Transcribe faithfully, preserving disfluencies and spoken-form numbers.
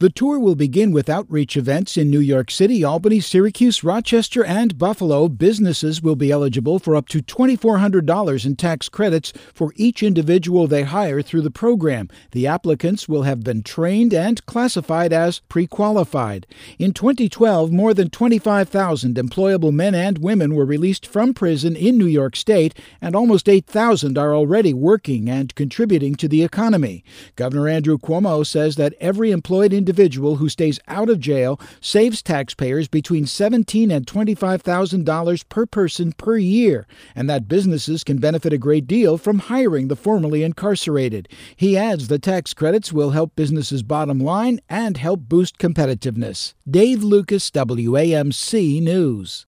The tour will begin with outreach events in New York City, Albany, Syracuse, Rochester, and Buffalo. Businesses will be eligible for up to two thousand four hundred dollars in tax credits for each individual they hire through the program. The applicants will have been trained and classified as pre-qualified. In twenty twelve, more than twenty-five thousand employable men and women were released from prison in New York State, and almost eight thousand are already working and contributing to the economy. Governor Andrew Cuomo says that every employed individual who stays out of jail saves taxpayers between seventeen thousand dollars and twenty-five thousand dollars per person per year, and that businesses can benefit a great deal from hiring the formerly incarcerated. He adds the tax credits will help businesses' bottom line and help boost competitiveness. Dave Lucas, W A M C News.